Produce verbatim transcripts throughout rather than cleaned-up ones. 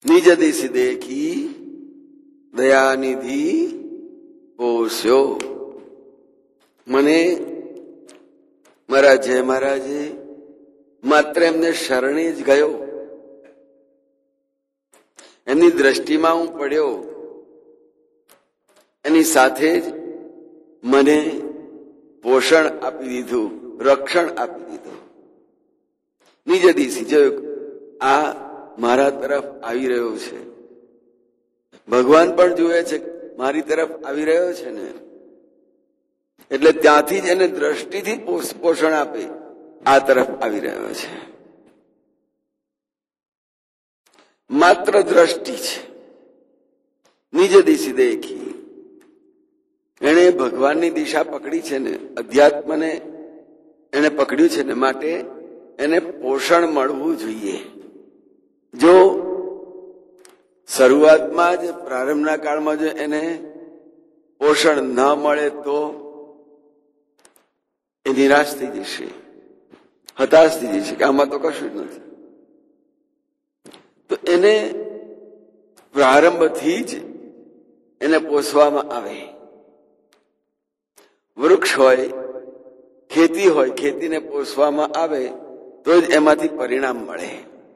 નિજ દિશ દેખી દયાનિધિ પોષ્યો. મને મારા જય મહારાજે માત્ર એમને શરણે જ ગયો, એમની દ્રષ્ટિમાં હું પડ્યો, એની સાથે જ મને પોષણ આપી દીધું, રક્ષણ આપી દીધું. નિજ દિશી જોયું, આ મારા તરફ આવી રહ્યો છે. ભગવાન પણ જુએ છે મારી તરફ આવી રહ્યો છે ને, એટલે ત્યાંથી જ એને દ્રષ્ટિથી પોષણ આપે, આ તરફ આવી રહ્યો છે. માત્ર દ્રષ્ટિ છે. નિજ દિશી દેખી, એને ભગવાનની દિશા પકડી છે ને, અધ્યાત્મને એને પકડ્યું છે ને, માટે એને પોષણ મળવું જોઈએ. જો શરૂઆતમાં જ પ્રારંભના કાળમાં જો એને પોષણ ન મળે તો એ નિરાશ થઈ જશે, હતાશ થઈ જશે કે આમાં તો કશું જ નથી. તો એને પ્રારંભથી જ એને પોષવામાં આવે. વૃક્ષ હોય, ખેતી હોય, ખેતીને પોષવામાં આવે તો જ એમાંથી પરિણામ મળે.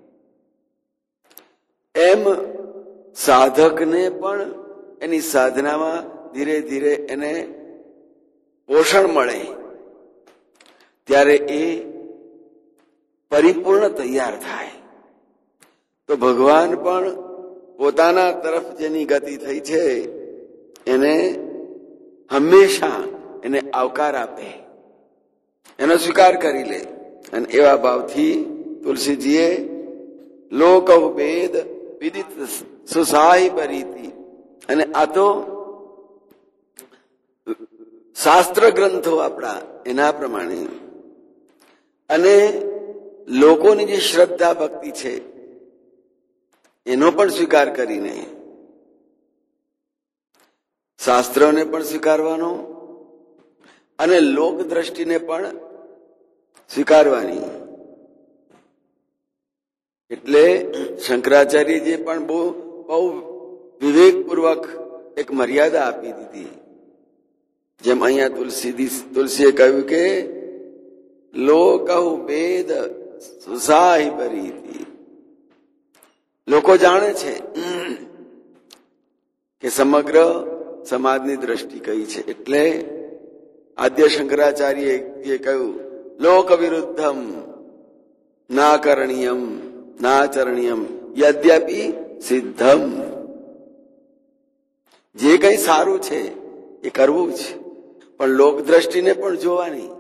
એમ સાધકને પણ એની સાધનામાં ધીરે ધીરે એને પોષણ મળે ત્યારે એ પરિપૂર્ણ તૈયાર થાય. તો ભગવાન પણ પોતાના તરફ જેની ગતિ થઈ છે એને હંમેશા એને આવકાર આપે, એનો સ્વીકાર કરી લે. અને એવા ભાવથી તુલસીજીએ લોક વેદ વિદિત સુસાહિબ રીતિ, અને આ તો શાસ્ત્ર ગ્રંથો આપણા એના પ્રમાણે અને લોકોની જે શ્રદ્ધા ભક્તિ છે એનો પણ સ્વીકાર કરીને શાસ્ત્રોને પણ સ્વીકારવાનો અને લોક દ્રષ્ટિને પણ સ્વીકારવાની. એટલે શંકરાચાર્યજીએ પણ બહુ બહુ વિવેકપૂર્વક એક મર્યાદા આપી દીધી. જેમ અહીંયા તુલસી તુલસીએ કહ્યું કે લોકહુ વેદ સુસાહિબ રીતિ. લોકો જાણે છે કે સમગ્ર સમાજની દ્રષ્ટિ કઈ છે, એટલે આદ્ય શંકરાચાર્યએ કહ્યું લોક વિરુદ્ધમ ના કરણીયમ નાચરણીયમ યદ્યપિ સિદ્ધમ. જે કઈ સારું છે એ કરવું છે, પણ લોક દ્રષ્ટિને પણ જોવાની.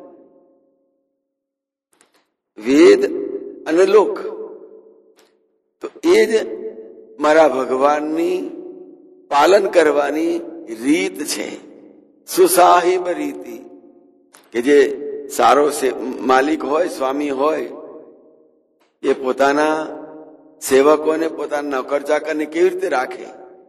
વેદ અને લોક તો એ જ મારા ભગવાનની પાલન કરવાની રીત છે. સુસાહિબ રીતિ, કે જે સારો માલિક હોય, સ્વામી હોય, એ પોતાના સેવકોને, પોતાના નોકર ચાકરને કેવી રીતે રાખે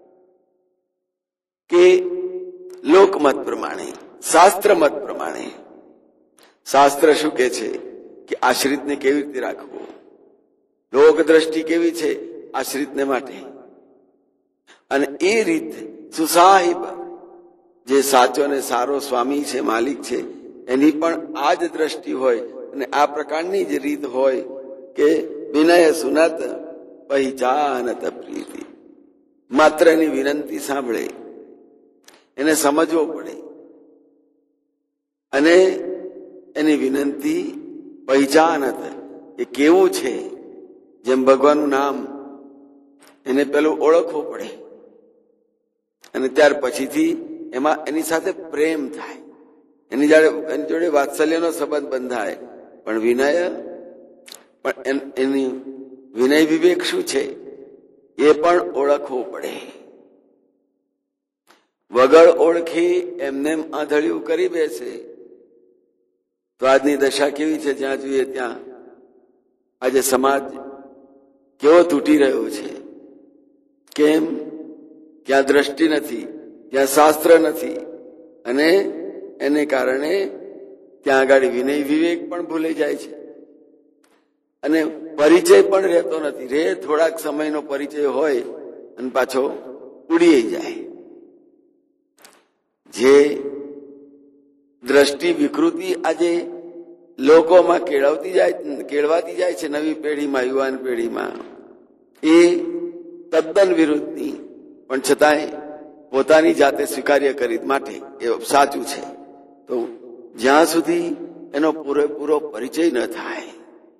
કે લોકમત પ્રમાણે, શાસ્ત્ર મત પ્રમાણે. શાસ્ત્ર શું કે છે કે આશ્રિતને કેવી રીતે રાખવું, લોક દ્રષ્ટિ કેવી છે આશ્રિતને માટે. અને એ રીત સુસાહિબ, જે સાચો ને સારો સ્વામી છે, માલિક છે, એની પણ આ જ દ્રષ્ટિ હોય અને આ પ્રકારની જ રીત હોય કે વિનય સુનત પહેચાનત પ્રીતિ. માત્ર એની વિનંતી સાંભળે, એને સમજવો પડે અને એની વિનંતી પહેચાનત, એ કેવું છે. જેમ ભગવાનનું નામ એને પેલું ઓળખવું પડે અને ત્યાર પછીથી એમાં એની સાથે પ્રેમ થાય, એની જોડે એની જોડે વાત્સલ્યનો સંબંધ બંધાય. પણ વિનય પણ એની વિનય વિવેક શું છે એ પણ ઓળખવું પડે. વગર ઓળખી એમને આંધળિયું કરી બેસે તો આજની દશા કેવી છે, જ્યાં જોઈએ ત્યાં આજે સમાજ કેવો તૂટી રહ્યો છે. કેમ? ત્યાં દ્રષ્ટિ નથી, ત્યાં શાસ્ત્ર નથી, અને એને કારણે ત્યાં આગળ વિનય વિવેક પણ ભૂલી જાય છે. અને પરિચય પણ રહેતો નથી. રે થોડાક સમયનો પરિચય હોય અને પાછો ઉડી જાય. જે દ્રષ્ટિ વિકૃતિ આજે લોકોમાં કેળવતી જાય કેળવાતી જાય છે, નવી પેઢીમાં, યુવાન પેઢીમાં, એ તદ્દન વિરુદ્ધની, પણ છતાંય પોતાની જાતે સ્વીકાર્ય કરી માટે એ સાચું છે. તો જ્યાં સુધી એનો પૂરેપૂરો પરિચય ન થાય,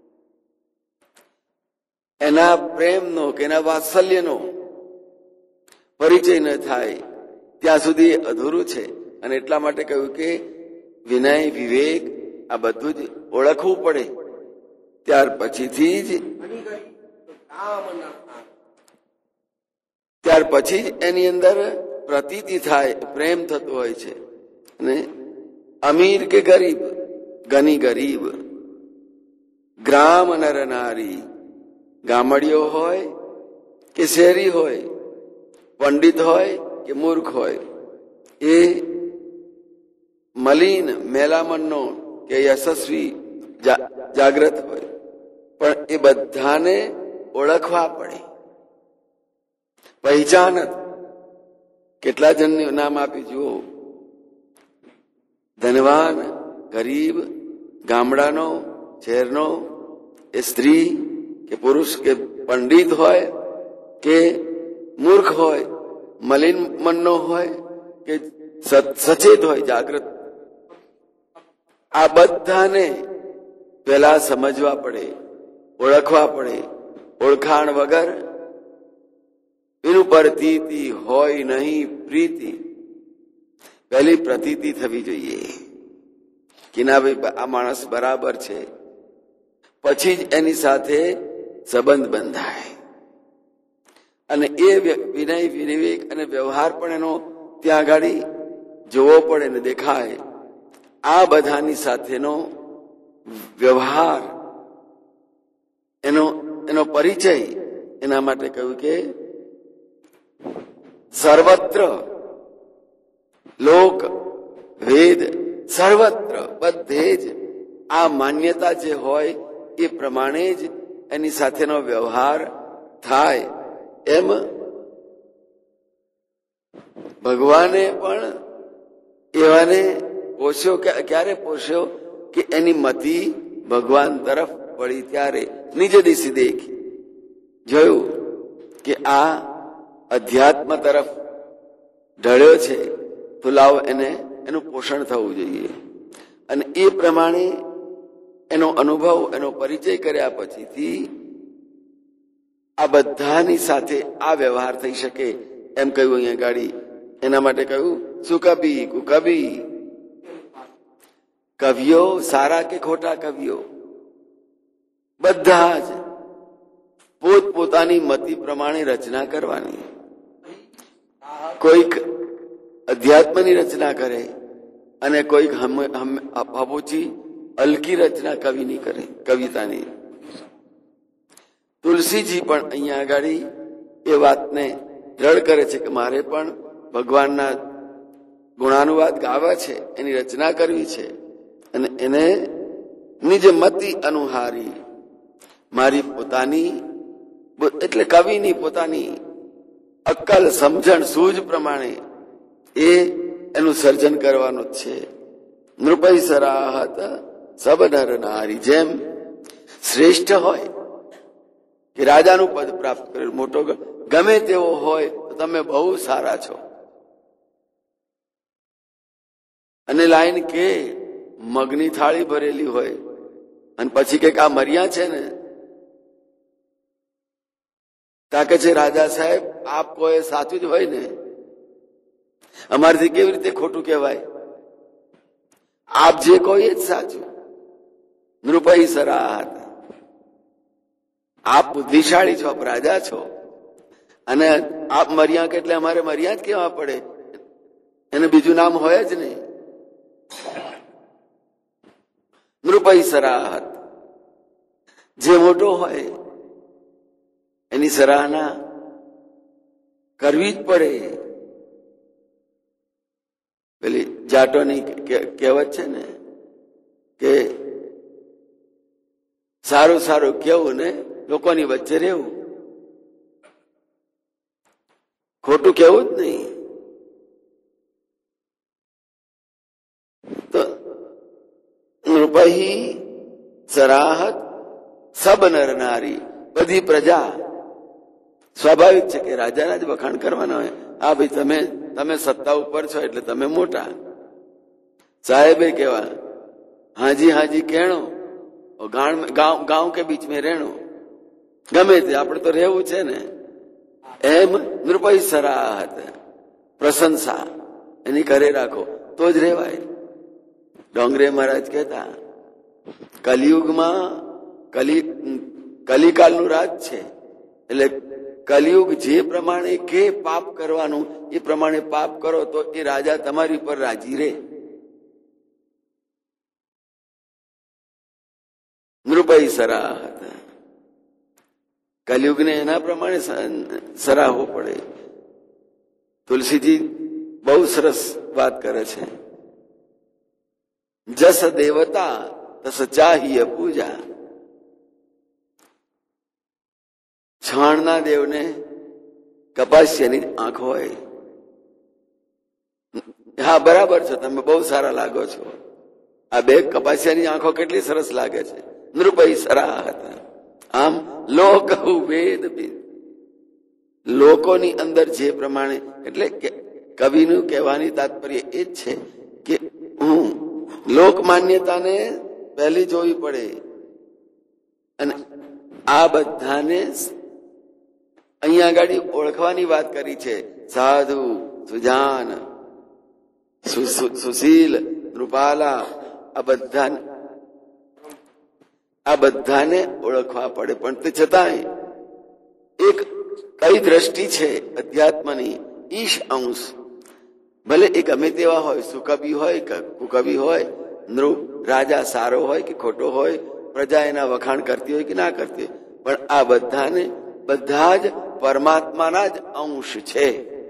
એના પ્રેમનો કે એના વાત્સલ્યનો પરિચય ન થાય, ત્યાં સુધી અધૂરું છે. અને એટલા માટે કહ્યું કે વિનય, વિવેક આ બધું જ ઓળખવું પડે. ત્યાર પછીથી જ ત્યાર પછી જ એની અંદર પ્રતીતિ થાય, પ્રેમ થતો હોય છે. અને અમીર કે ગરીબ, ગની ગરીબ, ગ્રામ નર નારી, ગામડિયો હોય કે શહેરી હોય, પંડિત હોય કે મૂર્ખ હોય, એ મલિન મેલામનનો કે યશસ્વી જાગ્રત હોય, પણ એ બધાને ઓળખવા પડે. પહેચાન. કેટલા જણનું નામ આપી જુઓ. ધનવાન, ગરીબ, ગામડાનો, શહેરનો, એ સ્ત્રી કે પુરુષ કે પંડિત હોય કે મૂર્ખ હોય, મલિન મનનો હોય કે સચેત હોય, જાગૃત, આ બધાને પેલા સમજવા પડે, ઓળખવા પડે. ઓળખાણ વગર એનું પ્રતીતિ હોય નહીં, પ્રીતિ. પહેલી પ્રતીતિ થવી જોઈએ કે ના ભાઈ આ માણસ બરાબર છે, પછી જ એની સાથે સંબંધ બંધાય. અને એ વિનય, વિવેક અને વ્યવહાર પણ એનો ત્યાં આગળ જોવો પડે ને દેખાય. આ બધાની સાથેનો વ્યવહાર, એનો એનો પરિચય, એના માટે કહ્યું કે સર્વત્ર, લોક, વેદ, સર્વત્ર, બધે જ આ માન્યતા જે હોય એ પ્રમાણે જ એની સાથેનો વ્યવહાર થાય. એમ ભગવાને પણ એવાને પોષ્યો. ક્યારે પોષ્યો? કે એની મતિ ભગવાન તરફ વળી ત્યારે નિજ દિશી દેખી, જોયું કે આ અધ્યાત્મ તરફ ઢળ્યો છે, તો લાવ એને એનું પોષણ થવું જોઈએ. અને એ પ્રમાણે એનો અનુભવ, એનો પરિચય કર્યા પછીથી આ બધાની સાથે આ વ્યવહાર થઈ શકે. એમ કહ્યું અહીંયા ગાડી. એના માટે કહ્યું સુકબી કુકબી. કવિઓ સારા કે ખોટા કવિઓ, બધા જ પોત પોતાની મતિ પ્રમાણે રચના કરવાની. કોઈક અધ્યાત્મની રચના કરે અને કોઈક હબોચી હલકી રચના કવિની કરે, કવિતાની. તુલસીજી પણ અહીંયા આગળ એ વાતને દ્રઢ કરે છે કે મારે પણ ભગવાનના ગુણાનુવાદ ગાવા છે, એની રચના કરવી છે, અને એને નિજ મતિ અનુહારી, મારી પોતાની એટલે કવિની પોતાની અક્કલ, સમજણ, સૂઝ પ્રમાણે એ એનું સર્જન કરવાનું જ છે. નૃપૈ સરાહત સબ નર નારી. જેમ શ્રેષ્ઠ હોય કે રાજાનું પદ પ્રાપ્ત કરેલું, મોટો ગમે તેવો હોય તો તમે બહુ સારા છો. અને લાઈન કે મગની થાળી ભરેલી હોય અને પછી કે આ મર્યા છે ને, તાકે છે રાજા સાહેબ આપ કોઈ સાચું જ હોય ને, અમારથી કેવી રીતે ખોટું કહેવાય? આપ જે કોઈ જ સાચું. નૃપૈ સરાહત. આપ બુદ્ધિશાળી છો, આપ રાજા છો, અને આપ મર્યા કે એટલે અમારે મર્યા જ કહેવા પડે, એને બીજું નામ હોય જ નહીં. નૃપૈ સરાહત. જે મોટો હોય એની સરાહના કરવી જ પડે. પેલી જાટોની કહેવત છે ને કે સારું સારું કેવું ને લોકોની વચ્ચે રહેવું, ખોટું કેવું જ નહીં. તો નૃપહી સરાહત સબ નર નારી, બધી પ્રજા સ્વાભાવિક છે કે રાજાના જ વખાણ કરવાના હોય. હા ભાઈ, તમે તમે સત્તા ઉપર છો એટલે તમે મોટા. સાહેબે કેવા હાજી હાજી કહેણો, ગાંવ કે બીચ મેં રહેણો, ગમે તે આપણે તો રહેવું છે ને. એમ નૃપહી સરાહત, પ્રશંસા એની કરે રાખો તો જ રહેવાય. ડોંગરે મહારાજ કહેતા કલિયુગમાં કલી કલિકાલનું રાજ છે, એટલે કલિયુગ જે પ્રમાણે કે પાપ કરવાનું એ પ્રમાણે પાપ કરો તો એ રાજા તમારી પર રાજી રહે. નૃપહી સરાહત, કલિયુગને એના પ્રમાણે સરાહવો પડે. તુલસીજી બહુ સરસ વાત કરે છે. જસ દેવતા તસ ચાહીય પૂજા. છાણના દેવને કપાસિયાની આંખ હોય. હા બરાબર છે, તમે બહુ સારા લાગો છો. આ બે કપાસિયાની આંખો કેટલી સરસ લાગે છે. નૃપહી સરાહત. આમ લોક વેદ વિદ, લોકોની અંદર જે પ્રમાણે, એટલે કવિનું કહેવાની તાત્પર્ય એ જ છે કે હું લોક માન્યતાને પહેલી જોવી પડે, અને આ બધાને અહીંયા આગળ ઓળખવાની વાત કરી છે. સાધુ, સુજાન, સુશીલ, નૃપાલા, આ બધા આ બધાને ઓળખવા પડે. પણ તે છતાંય એક કઈ દ્રષ્ટિ છે અધ્યાત્મની, ઈશ અંશ, ભલે એ ગમે તેવા હોય, સુકવિ હોય કે કુકવિ હોય, નૃપ રાજા સારો હોય કે ખોટો હોય, પ્રજા એના વખાણ કરતી હોય કે ના કરતી હોય, પણ આ બધાને બધા જ પરમાત્માના જ અંશ છે.